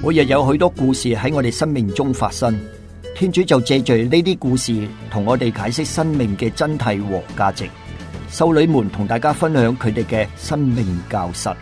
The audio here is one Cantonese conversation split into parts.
每日有許多故事喺我哋生命中發生，天主就借着呢啲故事同我哋解釋生命嘅真諦和價值。修女們同大家分享佢哋嘅生命教室。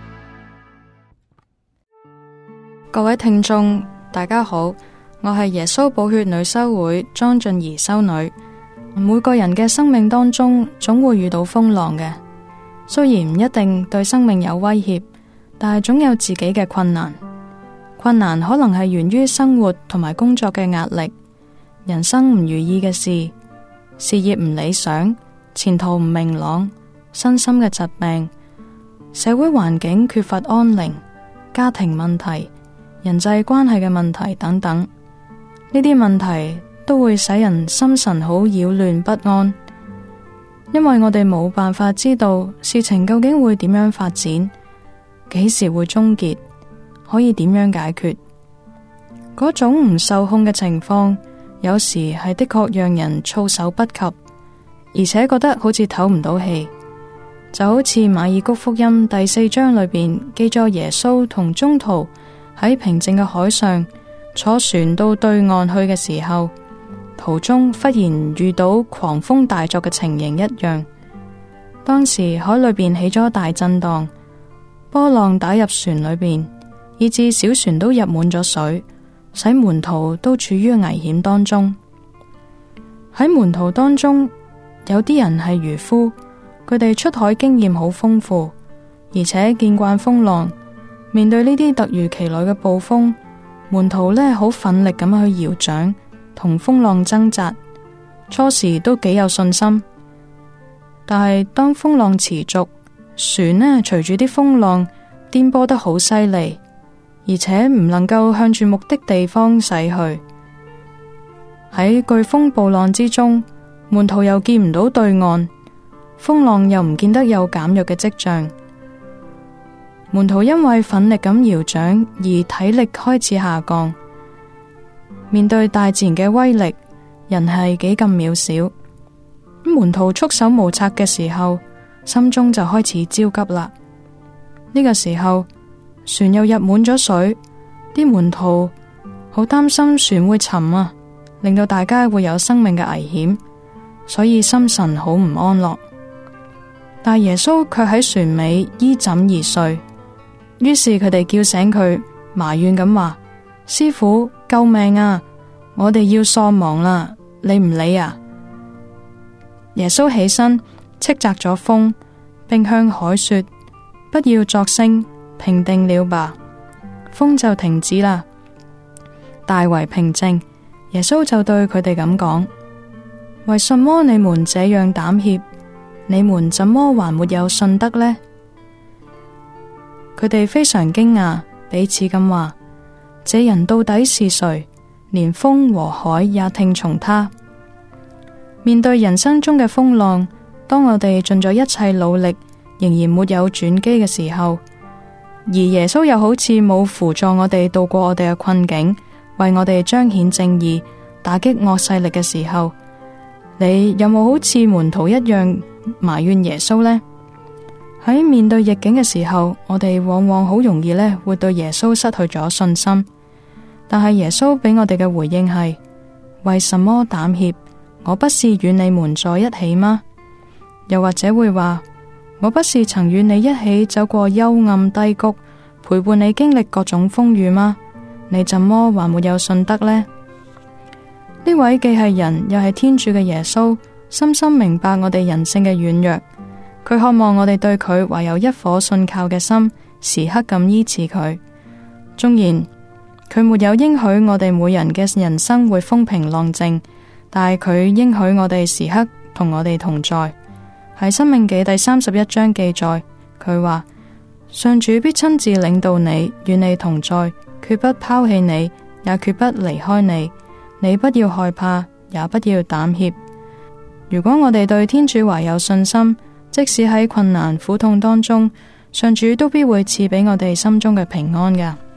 各位聽眾大家好，我係耶穌寶血女修會莊俊儀修女。每個人嘅生命當中總會遇到風浪嘅，雖然唔一定對生命有威脅，但係總有自己嘅困難。困難可能係源於生活同埋工作嘅壓力，人生唔如意嘅事，事業唔理想，前途唔明朗，身心嘅疾病，社會環境缺乏安寧，家庭問題，人際關係嘅問題等等。呢啲問題都會使人心神好擾亂不安，因為我哋冇辦法知道事情究竟會點樣發展，幾時會終結，可以點樣解決。嗰種唔受控嘅情況，有時係的確讓人措手不及，而且覺得好似唞唔到氣。就好似馬爾谷福音第4章裏邊記載耶穌同宗徒喺平靜嘅海上坐船到對岸去嘅時候，途中忽然遇到狂風大作嘅情形一樣。當時海裏邊起咗大震盪，波浪打入船裏邊，以致小船都入滿咗水，使門徒都處於危險當中。喺門徒當中，有啲人係漁夫，佢哋出海經驗好豐富，而且見慣風浪。面對呢啲突如其來嘅暴風，門徒呢好奮力咁去搖槳，同風浪掙扎。初時都幾有信心，但係當風浪持續，船呢隨住啲風浪顛簸得好犀利，而且唔能夠向住目的地方駛去。喺颶風暴浪之中，門徒又見唔到對岸，風浪又唔見得有減弱嘅跡象。門徒因為奮力咁搖槳而體力開始下降。面對大自然嘅威力，人係幾咁渺小。門徒束手無策嘅時候，心中就開始焦急啦。呢個時候，船又入滿咗水，啲門徒好擔心船會沉啊，令到大家會有生命嘅危險，所以心神好唔安樂。但耶穌卻喺船尾依枕而睡。於是佢哋叫醒佢，埋怨咁話：師傅，救命啊！我哋要喪亡啦，你唔理啊？耶穌起身斥責咗風，並向海說：不要作聲，平定了吧。風就停止啦，大為平靜。耶穌就對佢哋咁講：為什麼你們這樣膽怯？你們怎麼還沒有信德呢？佢哋非常驚訝，彼此咁話：這人到底是誰？連風和海也聽從他。面對人生中嘅風浪，當我哋盡咗一切努力，仍然沒有轉機嘅時候，而耶穌又好似冇輔助我哋度過我哋嘅困境，為我哋彰顯正義，打擊惡勢力嘅時候，你有冇好似門徒一樣埋怨耶穌呢？喺面對逆境嘅時候，我哋往往好容易會對耶穌失去咗信心。但係耶穌俾我哋嘅回應係：為什麼膽怯？我不是與你們在一起嗎？又或者會話：我不是曾與你一起走過幽暗低谷，陪伴你經歷各種風雨嗎？你怎麼還沒有信德呢？呢位既係人又係天主嘅耶穌，深深明白我哋人性嘅軟弱。佢渴望我哋對佢懷有一顆信靠嘅心，時刻咁依恃佢。縱然佢沒有應許我哋每人嘅人生會風平浪靜，但係佢應許我哋時刻同我哋同在。喺申命記第31章記載，佢話：上主必親自領導你，與你同在，決不拋棄你，也決不離開你。你不要害怕，也不要膽怯。如果我哋對天主懷有信心，即使喺困難苦痛當中，上主都必會賜俾我哋心中嘅平安㗎。